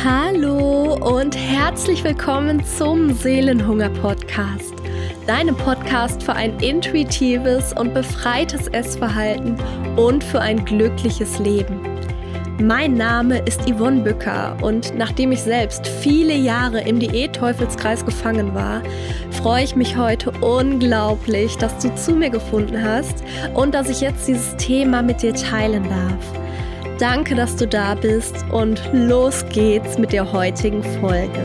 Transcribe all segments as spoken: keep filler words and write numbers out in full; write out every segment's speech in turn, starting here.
Hallo und herzlich willkommen zum Seelenhunger-Podcast, deinem Podcast für ein intuitives und befreites Essverhalten und für ein glückliches Leben. Mein Name ist Yvonne Bücker und nachdem ich selbst viele Jahre im Diät-Teufelskreis gefangen war, freue ich mich heute unglaublich, dass du zu mir gefunden hast und dass ich jetzt dieses Thema mit dir teilen darf. Danke, dass du da bist und los geht's mit der heutigen Folge.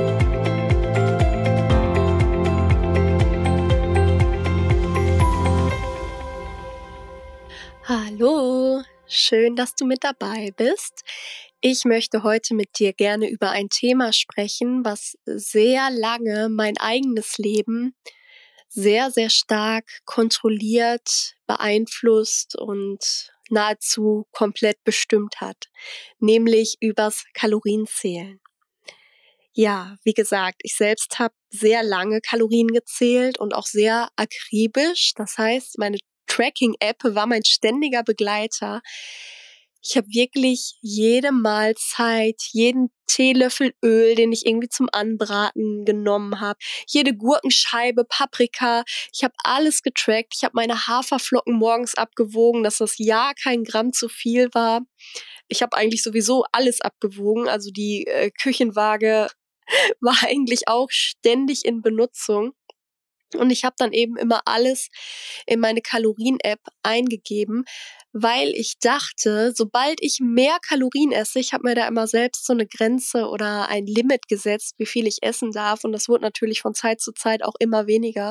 Hallo, schön, dass du mit dabei bist. Ich möchte heute mit dir gerne über ein Thema sprechen, was sehr lange mein eigenes Leben sehr, sehr stark kontrolliert, beeinflusst und nahezu komplett bestimmt hat, nämlich übers Kalorienzählen. Ja, wie gesagt, ich selbst habe sehr lange Kalorien gezählt und auch sehr akribisch. Das heißt, meine Tracking-App war mein ständiger Begleiter. Ich habe wirklich jede Mahlzeit, jeden Teelöffel Öl, den ich irgendwie zum Anbraten genommen habe, jede Gurkenscheibe, Paprika, ich habe alles getrackt. Ich habe meine Haferflocken morgens abgewogen, dass das ja kein Gramm zu viel war. Ich habe eigentlich sowieso alles abgewogen, also die äh, Küchenwaage war eigentlich auch ständig in Benutzung. Und ich habe dann eben immer alles in meine Kalorien-App eingegeben, weil ich dachte, sobald ich mehr Kalorien esse, ich habe mir da immer selbst so eine Grenze oder ein Limit gesetzt, wie viel ich essen darf. Und das wurde natürlich von Zeit zu Zeit auch immer weniger.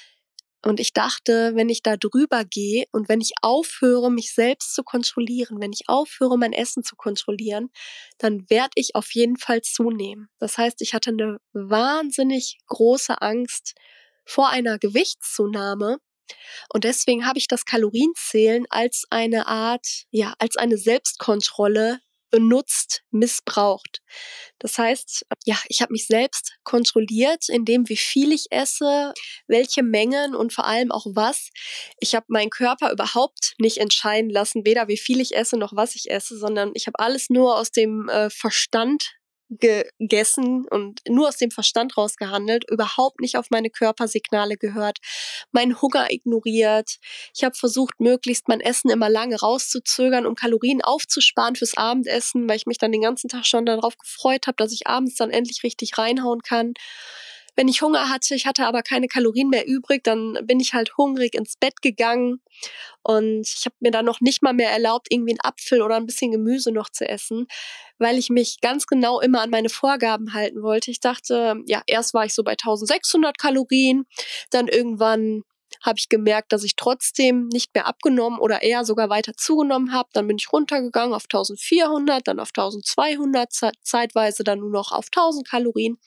Und ich dachte, wenn ich da drüber gehe und wenn ich aufhöre, mich selbst zu kontrollieren, wenn ich aufhöre, mein Essen zu kontrollieren, dann werde ich auf jeden Fall zunehmen. Das heißt, ich hatte eine wahnsinnig große Angst vor einer Gewichtszunahme. Und deswegen habe ich das Kalorienzählen als eine Art, ja, als eine Selbstkontrolle benutzt, missbraucht. Das heißt, ja, ich habe mich selbst kontrolliert, in dem, wie viel ich esse, welche Mengen und vor allem auch was. Ich habe meinen Körper überhaupt nicht entscheiden lassen, weder wie viel ich esse noch was ich esse, sondern ich habe alles nur aus dem äh, Verstand gegessen und nur aus dem Verstand rausgehandelt, überhaupt nicht auf meine Körpersignale gehört, meinen Hunger ignoriert. Ich habe versucht, möglichst mein Essen immer lange rauszuzögern, um Kalorien aufzusparen fürs Abendessen, weil ich mich dann den ganzen Tag schon darauf gefreut habe, dass ich abends dann endlich richtig reinhauen kann. Wenn ich Hunger hatte, ich hatte aber keine Kalorien mehr übrig, dann bin ich halt hungrig ins Bett gegangen und ich habe mir dann noch nicht mal mehr erlaubt, irgendwie einen Apfel oder ein bisschen Gemüse noch zu essen, weil ich mich ganz genau immer an meine Vorgaben halten wollte. Ich dachte, ja, erst war ich so bei eintausendsechshundert Kalorien, dann irgendwann habe ich gemerkt, dass ich trotzdem nicht mehr abgenommen oder eher sogar weiter zugenommen habe. Dann bin ich runtergegangen auf eintausendvierhundert, dann auf eintausendzweihundert, zeitweise dann nur noch auf tausend Kalorien.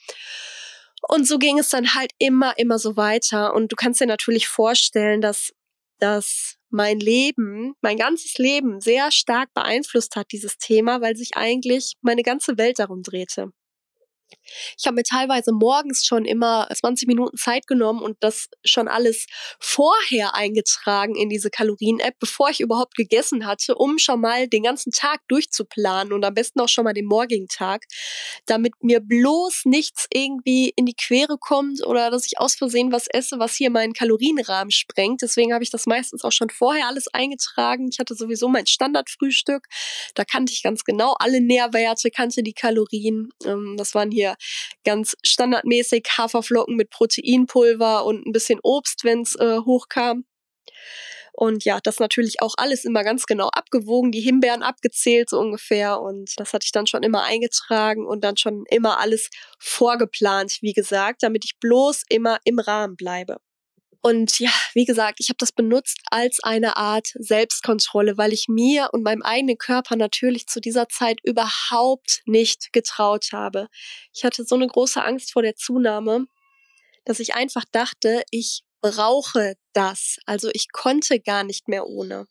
Und so ging es dann halt immer, immer so weiter. Und du kannst dir natürlich vorstellen, dass, dass mein Leben, mein ganzes Leben sehr stark beeinflusst hat, dieses Thema, weil sich eigentlich meine ganze Welt darum drehte. Ich habe mir teilweise morgens schon immer zwanzig Minuten Zeit genommen und das schon alles vorher eingetragen in diese Kalorien-App, bevor ich überhaupt gegessen hatte, um schon mal den ganzen Tag durchzuplanen und am besten auch schon mal den morgigen Tag, damit mir bloß nichts irgendwie in die Quere kommt oder dass ich aus Versehen was esse, was hier meinen Kalorienrahmen sprengt. Deswegen habe ich das meistens auch schon vorher alles eingetragen. Ich hatte sowieso mein Standardfrühstück. Da kannte ich ganz genau alle Nährwerte, kannte die Kalorien. Das waren hier ganz standardmäßig Haferflocken mit Proteinpulver und ein bisschen Obst, wenn es äh, hochkam. Und ja, das natürlich auch alles immer ganz genau abgewogen, die Himbeeren abgezählt so ungefähr. Und das hatte ich dann schon immer eingetragen und dann schon immer alles vorgeplant, wie gesagt, damit ich bloß immer im Rahmen bleibe. Und ja, wie gesagt, ich habe das benutzt als eine Art Selbstkontrolle, weil ich mir und meinem eigenen Körper natürlich zu dieser Zeit überhaupt nicht getraut habe. Ich hatte so eine große Angst vor der Zunahme, dass ich einfach dachte, ich brauche das. Also ich konnte gar nicht mehr ohne.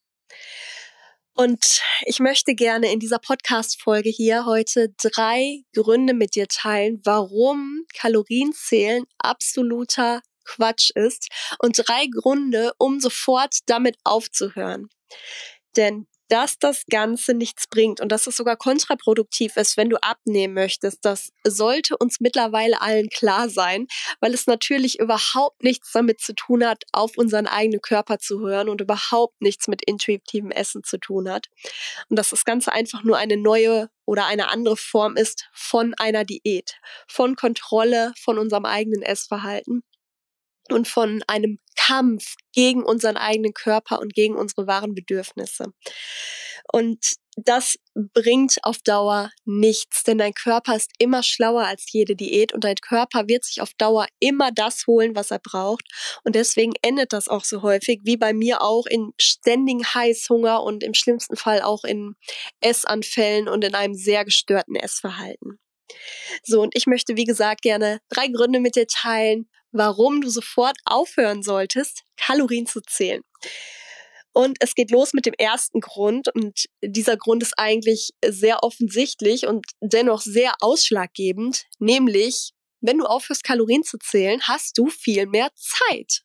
Und ich möchte gerne in dieser Podcast-Folge hier heute drei Gründe mit dir teilen, warum Kalorienzählen absoluter Quatsch ist und drei Gründe, um sofort damit aufzuhören. Denn dass das Ganze nichts bringt und dass es sogar kontraproduktiv ist, wenn du abnehmen möchtest. Das sollte uns mittlerweile allen klar sein, weil es natürlich überhaupt nichts damit zu tun hat, auf unseren eigenen Körper zu hören und überhaupt nichts mit intuitivem Essen zu tun hat. Und dass das Ganze einfach nur eine neue oder eine andere Form ist von einer Diät, von Kontrolle von unserem eigenen Essverhalten und von einem Kampf gegen unseren eigenen Körper und gegen unsere wahren Bedürfnisse. Und das bringt auf Dauer nichts, denn dein Körper ist immer schlauer als jede Diät und dein Körper wird sich auf Dauer immer das holen, was er braucht. Und deswegen endet das auch so häufig, wie bei mir auch, in ständigen Heißhunger und im schlimmsten Fall auch in Essanfällen und in einem sehr gestörten Essverhalten. So, und ich möchte, wie gesagt, gerne drei Gründe mit dir teilen, warum du sofort aufhören solltest, Kalorien zu zählen. Und es geht los mit dem ersten Grund, und dieser Grund ist eigentlich sehr offensichtlich und dennoch sehr ausschlaggebend, nämlich, wenn du aufhörst, Kalorien zu zählen, hast du viel mehr Zeit.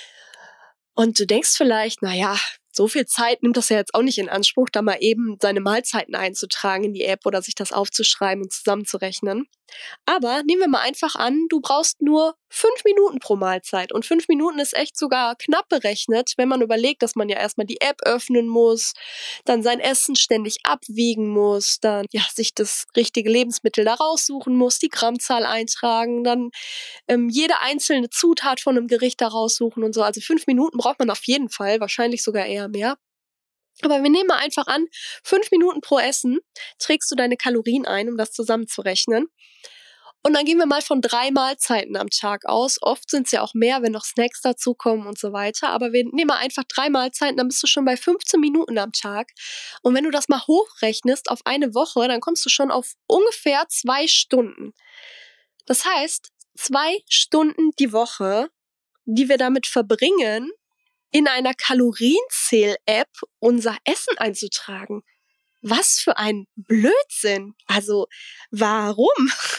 Und du denkst vielleicht, naja, so viel Zeit nimmt das ja jetzt auch nicht in Anspruch, da mal eben seine Mahlzeiten einzutragen in die App oder sich das aufzuschreiben und zusammenzurechnen. Aber nehmen wir mal einfach an, du brauchst nur fünf Minuten pro Mahlzeit. Und fünf Minuten ist echt sogar knapp berechnet, wenn man überlegt, dass man ja erstmal die App öffnen muss, dann sein Essen ständig abwiegen muss, dann ja sich das richtige Lebensmittel da raussuchen muss, die Grammzahl eintragen, dann ähm, jede einzelne Zutat von einem Gericht da raussuchen und so. Also fünf Minuten braucht man auf jeden Fall, wahrscheinlich sogar eher mehr. Aber wir nehmen mal einfach an, fünf Minuten pro Essen trägst du deine Kalorien ein, um das zusammenzurechnen. Und dann gehen wir mal von drei Mahlzeiten am Tag aus. Oft sind es ja auch mehr, wenn noch Snacks dazukommen und so weiter. Aber wir nehmen mal einfach drei Mahlzeiten, dann bist du schon bei fünfzehn Minuten am Tag. Und wenn du das mal hochrechnest auf eine Woche, dann kommst du schon auf ungefähr zwei Stunden. Das heißt, zwei Stunden die Woche, die wir damit verbringen, in einer Kalorienzähl-App unser Essen einzutragen. Was für ein Blödsinn. Also, warum?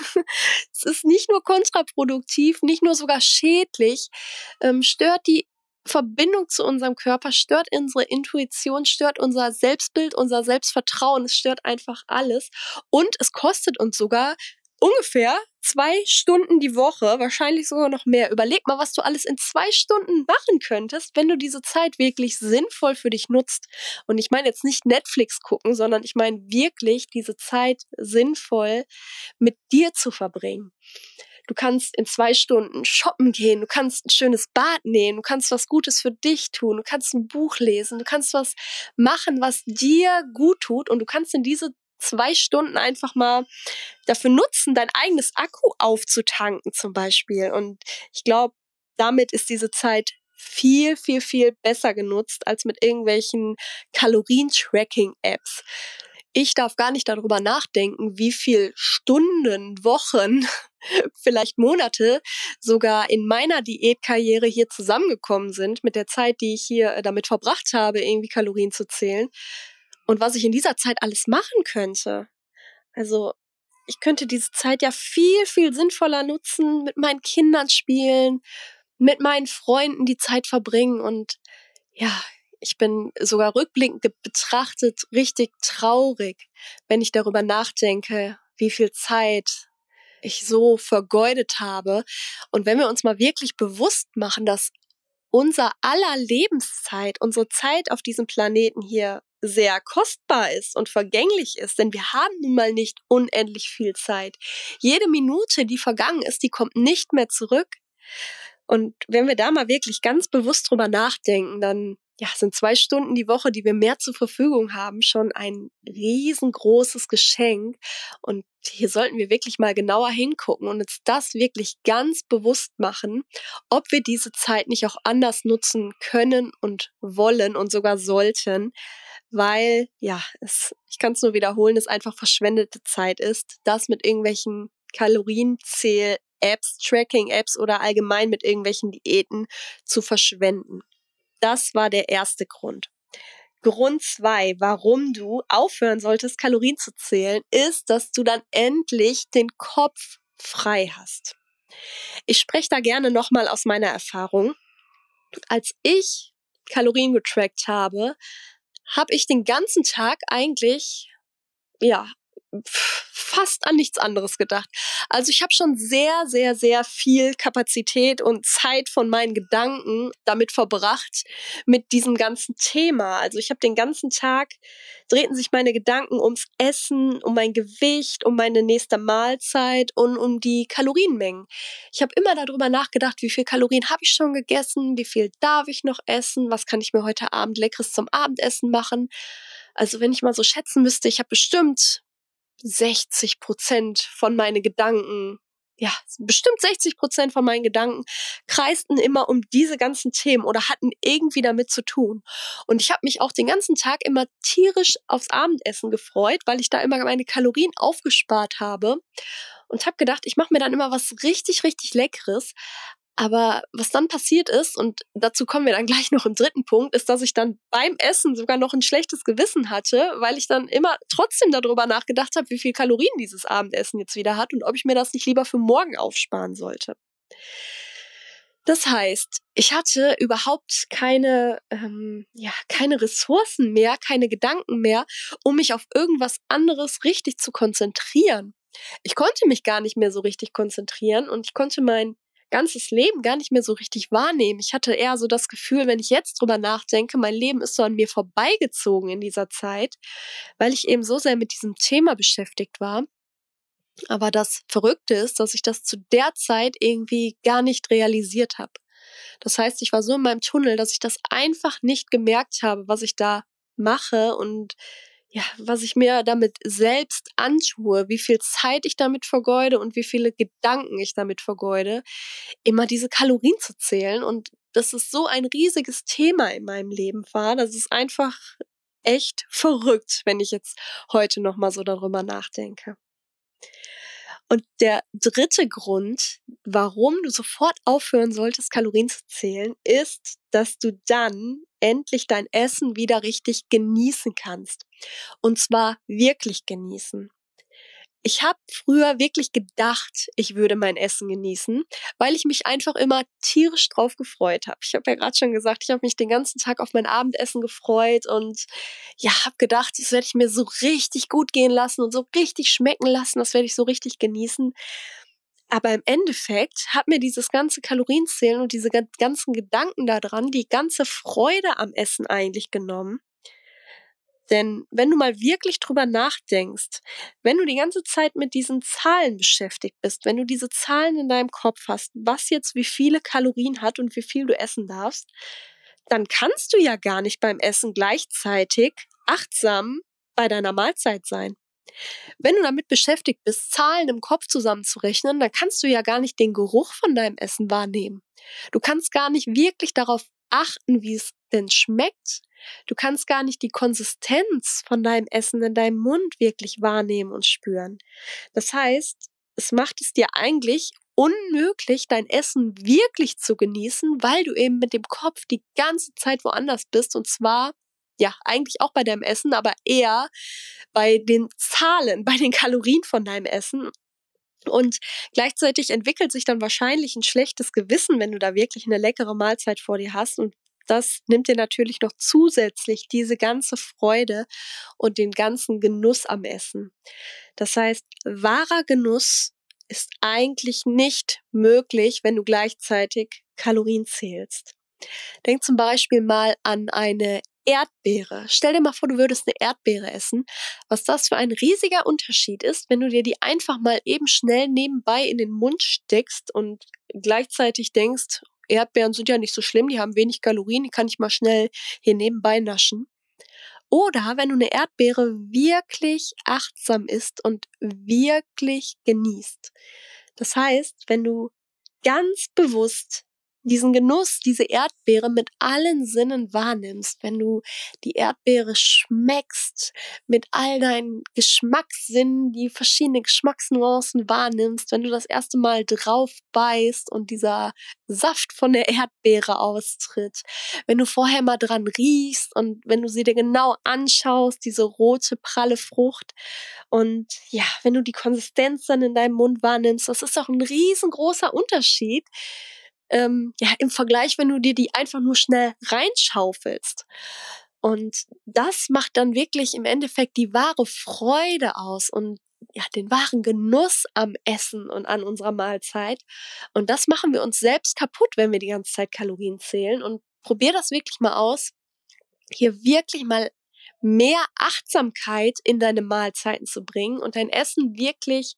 Es ist nicht nur kontraproduktiv, nicht nur sogar schädlich, ähm, stört die Verbindung zu unserem Körper, stört unsere Intuition, stört unser Selbstbild, unser Selbstvertrauen, es stört einfach alles. Und es kostet uns sogar ungefähr zwei Stunden die Woche, wahrscheinlich sogar noch mehr. Überleg mal, was du alles in zwei Stunden machen könntest, wenn du diese Zeit wirklich sinnvoll für dich nutzt. Und ich meine jetzt nicht Netflix gucken, sondern ich meine wirklich diese Zeit sinnvoll mit dir zu verbringen. Du kannst in zwei Stunden shoppen gehen, du kannst ein schönes Bad nehmen, du kannst was Gutes für dich tun, du kannst ein Buch lesen, du kannst was machen, was dir gut tut, und du kannst in diese zwei Stunden einfach mal dafür nutzen, dein eigenes Akku aufzutanken zum Beispiel. Und ich glaube, damit ist diese Zeit viel, viel, viel besser genutzt als mit irgendwelchen Kalorien-Tracking-Apps. Ich darf gar nicht darüber nachdenken, wie viel Stunden, Wochen, vielleicht Monate sogar in meiner Diätkarriere hier zusammengekommen sind mit der Zeit, die ich hier damit verbracht habe, irgendwie Kalorien zu zählen. Und was ich in dieser Zeit alles machen könnte. Also, ich könnte diese Zeit ja viel, viel sinnvoller nutzen, mit meinen Kindern spielen, mit meinen Freunden die Zeit verbringen. Und ja, ich bin sogar rückblickend betrachtet richtig traurig, wenn ich darüber nachdenke, wie viel Zeit ich so vergeudet habe. Und wenn wir uns mal wirklich bewusst machen, dass unser aller Lebenszeit, unsere Zeit auf diesem Planeten hier sehr kostbar ist und vergänglich ist, denn wir haben nun mal nicht unendlich viel Zeit. Jede Minute, die vergangen ist, die kommt nicht mehr zurück. Und wenn wir da mal wirklich ganz bewusst drüber nachdenken, dann ja, sind zwei Stunden die Woche, die wir mehr zur Verfügung haben, schon ein riesengroßes Geschenk. Und hier sollten wir wirklich mal genauer hingucken und uns das wirklich ganz bewusst machen, ob wir diese Zeit nicht auch anders nutzen können und wollen und sogar sollten, weil, ja, es, ich kann es nur wiederholen, es einfach verschwendete Zeit ist, das mit irgendwelchen Kalorienzähl-Apps, Tracking-Apps oder allgemein mit irgendwelchen Diäten zu verschwenden. Das war der erste Grund. Grund zwei, warum du aufhören solltest, Kalorien zu zählen, ist, dass du dann endlich den Kopf frei hast. Ich spreche da gerne nochmal aus meiner Erfahrung. Als ich Kalorien getrackt habe, habe ich den ganzen Tag eigentlich, ja, fast an nichts anderes gedacht. Also ich habe schon sehr, sehr, sehr viel Kapazität und Zeit von meinen Gedanken damit verbracht, mit diesem ganzen Thema. Also ich habe den ganzen Tag, drehten sich meine Gedanken ums Essen, um mein Gewicht, um meine nächste Mahlzeit und um die Kalorienmengen. Ich habe immer darüber nachgedacht, wie viel Kalorien habe ich schon gegessen, wie viel darf ich noch essen, was kann ich mir heute Abend Leckeres zum Abendessen machen. Also wenn ich mal so schätzen müsste, ich habe bestimmt sechzig Prozent von meinen Gedanken, ja, bestimmt sechzig Prozent von meinen Gedanken kreisten immer um diese ganzen Themen oder hatten irgendwie damit zu tun. Und ich habe mich auch den ganzen Tag immer tierisch aufs Abendessen gefreut, weil ich da immer meine Kalorien aufgespart habe und habe gedacht, ich mache mir dann immer was richtig, richtig Leckeres. Aber was dann passiert ist, und dazu kommen wir dann gleich noch im dritten Punkt, ist, dass ich dann beim Essen sogar noch ein schlechtes Gewissen hatte, weil ich dann immer trotzdem darüber nachgedacht habe, wie viel Kalorien dieses Abendessen jetzt wieder hat und ob ich mir das nicht lieber für morgen aufsparen sollte. Das heißt, ich hatte überhaupt keine, ähm, ja, keine Ressourcen mehr, keine Gedanken mehr, um mich auf irgendwas anderes richtig zu konzentrieren. Ich konnte mich gar nicht mehr so richtig konzentrieren und ich konnte mein ganzes Leben gar nicht mehr so richtig wahrnehmen. Ich hatte eher so das Gefühl, wenn ich jetzt drüber nachdenke, mein Leben ist so an mir vorbeigezogen in dieser Zeit, weil ich eben so sehr mit diesem Thema beschäftigt war. Aber das Verrückte ist, dass ich das zu der Zeit irgendwie gar nicht realisiert habe. Das heißt, ich war so in meinem Tunnel, dass ich das einfach nicht gemerkt habe, was ich da mache und ja, was ich mir damit selbst antue, wie viel Zeit ich damit vergeude und wie viele Gedanken ich damit vergeude, immer diese Kalorien zu zählen. Und das ist so ein riesiges Thema in meinem Leben war. Das ist einfach echt verrückt, wenn ich jetzt heute nochmal so darüber nachdenke. Und der dritte Grund, warum du sofort aufhören solltest, Kalorien zu zählen, ist, dass du dann endlich dein Essen wieder richtig genießen kannst. Und zwar wirklich genießen. Ich habe früher wirklich gedacht, ich würde mein Essen genießen, weil ich mich einfach immer tierisch drauf gefreut habe. Ich habe ja gerade schon gesagt, ich habe mich den ganzen Tag auf mein Abendessen gefreut und ja, habe gedacht, das werde ich mir so richtig gut gehen lassen und so richtig schmecken lassen, das werde ich so richtig genießen. Aber im Endeffekt hat mir dieses ganze Kalorienzählen und diese ganzen Gedanken daran die ganze Freude am Essen eigentlich genommen. Denn wenn du mal wirklich drüber nachdenkst, wenn du die ganze Zeit mit diesen Zahlen beschäftigt bist, wenn du diese Zahlen in deinem Kopf hast, was jetzt wie viele Kalorien hat und wie viel du essen darfst, dann kannst du ja gar nicht beim Essen gleichzeitig achtsam bei deiner Mahlzeit sein. Wenn du damit beschäftigt bist, Zahlen im Kopf zusammenzurechnen, dann kannst du ja gar nicht den Geruch von deinem Essen wahrnehmen. Du kannst gar nicht wirklich darauf achten, wie es denn schmeckt. Du kannst gar nicht die Konsistenz von deinem Essen in deinem Mund wirklich wahrnehmen und spüren. Das heißt, es macht es dir eigentlich unmöglich, dein Essen wirklich zu genießen, weil du eben mit dem Kopf die ganze Zeit woanders bist und zwar ja, eigentlich auch bei deinem Essen, aber eher bei den Zahlen, bei den Kalorien von deinem Essen. Und gleichzeitig entwickelt sich dann wahrscheinlich ein schlechtes Gewissen, wenn du da wirklich eine leckere Mahlzeit vor dir hast. Und das nimmt dir natürlich noch zusätzlich diese ganze Freude und den ganzen Genuss am Essen. Das heißt, wahrer Genuss ist eigentlich nicht möglich, wenn du gleichzeitig Kalorien zählst. Denk zum Beispiel mal an eine Erdbeere. Stell dir mal vor, du würdest eine Erdbeere essen. Was das für ein riesiger Unterschied ist, wenn du dir die einfach mal eben schnell nebenbei in den Mund steckst und gleichzeitig denkst, Erdbeeren sind ja nicht so schlimm, die haben wenig Kalorien, die kann ich mal schnell hier nebenbei naschen. Oder wenn du eine Erdbeere wirklich achtsam isst und wirklich genießt. Das heißt, wenn du ganz bewusst diesen Genuss, diese Erdbeere mit allen Sinnen wahrnimmst, wenn du die Erdbeere schmeckst, mit all deinen Geschmackssinnen, die verschiedenen Geschmacksnuancen wahrnimmst, wenn du das erste Mal drauf beißt und dieser Saft von der Erdbeere austritt, wenn du vorher mal dran riechst und wenn du sie dir genau anschaust, diese rote, pralle Frucht und ja, wenn du die Konsistenz dann in deinem Mund wahrnimmst, das ist doch ein riesengroßer Unterschied, Ähm, ja, im Vergleich, wenn du dir die einfach nur schnell reinschaufelst. Und das macht dann wirklich im Endeffekt die wahre Freude aus und ja, den wahren Genuss am Essen und an unserer Mahlzeit. Und das machen wir uns selbst kaputt, wenn wir die ganze Zeit Kalorien zählen. Und probier das wirklich mal aus, hier wirklich mal mehr Achtsamkeit in deine Mahlzeiten zu bringen und dein Essen wirklich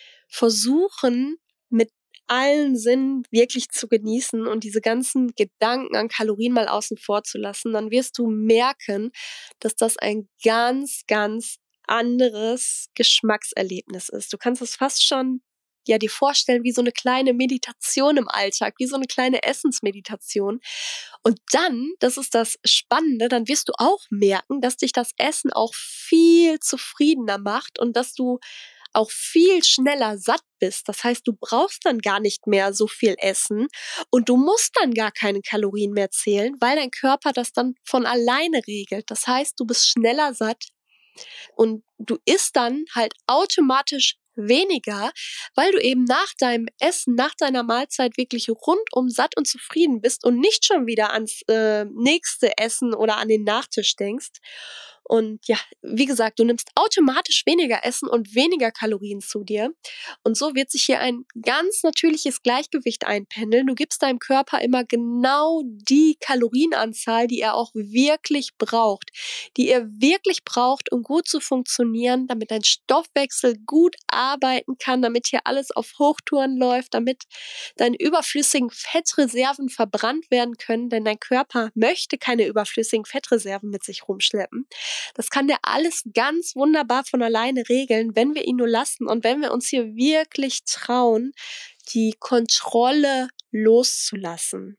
versuchen, mit allen Sinnen wirklich zu genießen und diese ganzen Gedanken an Kalorien mal außen vor zu lassen, dann wirst du merken, dass das ein ganz, ganz anderes Geschmackserlebnis ist. Du kannst es fast schon ja dir vorstellen wie so eine kleine Meditation im Alltag, wie so eine kleine Essensmeditation. Und dann, das ist das Spannende, dann wirst du auch merken, dass dich das Essen auch viel zufriedener macht und dass du auch viel schneller satt bist. Das heißt, du brauchst dann gar nicht mehr so viel essen und du musst dann gar keine Kalorien mehr zählen, weil dein Körper das dann von alleine regelt. Das heißt, du bist schneller satt und du isst dann halt automatisch weniger, weil du eben nach deinem Essen, nach deiner Mahlzeit wirklich rundum satt und zufrieden bist und nicht schon wieder ans äh, nächste Essen oder an den Nachtisch denkst. Und ja, wie gesagt, du nimmst automatisch weniger Essen und weniger Kalorien zu dir. Und so wird sich hier ein ganz natürliches Gleichgewicht einpendeln. Du gibst deinem Körper immer genau die Kalorienanzahl, die er auch wirklich braucht, die er wirklich braucht, um gut zu funktionieren, damit dein Stoffwechsel gut arbeiten kann, damit hier alles auf Hochtouren läuft, damit deine überflüssigen Fettreserven verbrannt werden können, denn dein Körper möchte keine überflüssigen Fettreserven mit sich rumschleppen. Das kann der alles ganz wunderbar von alleine regeln, wenn wir ihn nur lassen und wenn wir uns hier wirklich trauen, die Kontrolle loszulassen.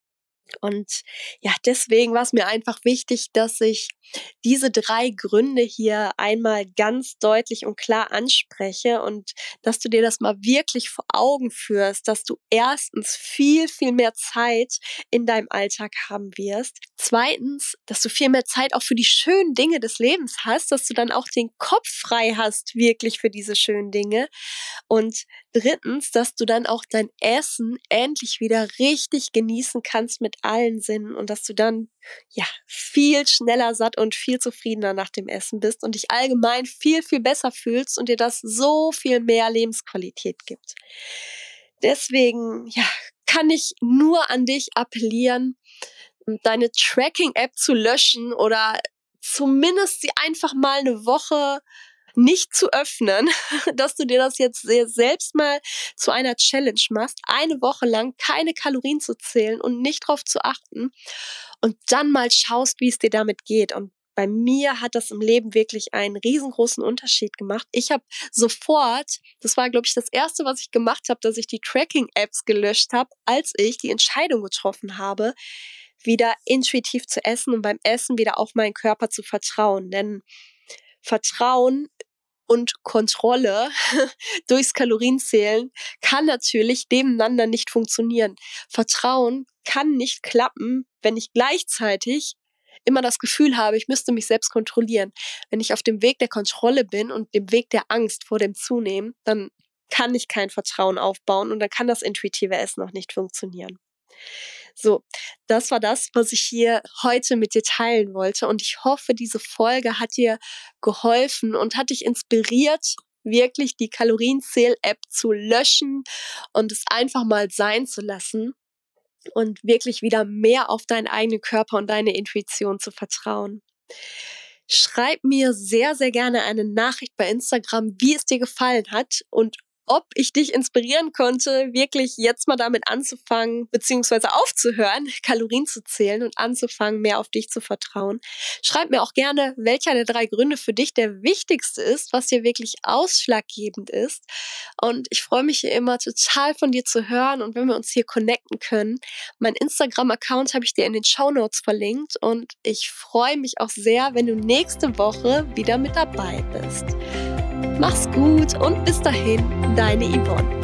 Und ja, deswegen war es mir einfach wichtig, dass ich diese drei Gründe hier einmal ganz deutlich und klar anspreche und dass du dir das mal wirklich vor Augen führst, dass du erstens viel, viel mehr Zeit in deinem Alltag haben wirst. Zweitens, dass du viel mehr Zeit auch für die schönen Dinge des Lebens hast, dass du dann auch den Kopf frei hast, wirklich für diese schönen Dinge. Und drittens, dass du dann auch dein Essen endlich wieder richtig genießen kannst mit allen Sinnen und dass du dann ja viel schneller satt und viel zufriedener nach dem Essen bist und dich allgemein viel, viel besser fühlst und dir das so viel mehr Lebensqualität gibt. Deswegen ja, kann ich nur an dich appellieren, deine Tracking-App zu löschen oder zumindest sie einfach mal eine Woche nicht zu öffnen, dass du dir das jetzt sehr selbst mal zu einer Challenge machst, eine Woche lang keine Kalorien zu zählen und nicht drauf zu achten und dann mal schaust, wie es dir damit geht. Und bei mir hat das im Leben wirklich einen riesengroßen Unterschied gemacht. Ich habe sofort, das war glaube ich das erste, was ich gemacht habe, dass ich die Tracking-Apps gelöscht habe, als ich die Entscheidung getroffen habe, wieder intuitiv zu essen und beim Essen wieder auf meinen Körper zu vertrauen. Denn Vertrauen und Kontrolle durchs Kalorienzählen kann natürlich nebeneinander nicht funktionieren. Vertrauen kann nicht klappen, wenn ich gleichzeitig immer das Gefühl habe, ich müsste mich selbst kontrollieren. Wenn ich auf dem Weg der Kontrolle bin und dem Weg der Angst vor dem Zunehmen, dann kann ich kein Vertrauen aufbauen und dann kann das intuitive Essen auch nicht funktionieren. So, das war das, was ich hier heute mit dir teilen wollte und ich hoffe, diese Folge hat dir geholfen und hat dich inspiriert, wirklich die Kalorienzähl-App zu löschen und es einfach mal sein zu lassen und wirklich wieder mehr auf deinen eigenen Körper und deine Intuition zu vertrauen. Schreib mir sehr, sehr gerne eine Nachricht bei Instagram, wie es dir gefallen hat und ob ich dich inspirieren konnte, wirklich jetzt mal damit anzufangen, beziehungsweise aufzuhören, Kalorien zu zählen und anzufangen, mehr auf dich zu vertrauen. Schreib mir auch gerne, welcher der drei Gründe für dich der wichtigste ist, was dir wirklich ausschlaggebend ist. Und ich freue mich hier immer total von dir zu hören und wenn wir uns hier connecten können. Mein Instagram-Account habe ich dir in den Shownotes verlinkt und ich freue mich auch sehr, wenn du nächste Woche wieder mit dabei bist. Mach's gut und bis dahin, deine Yvonne.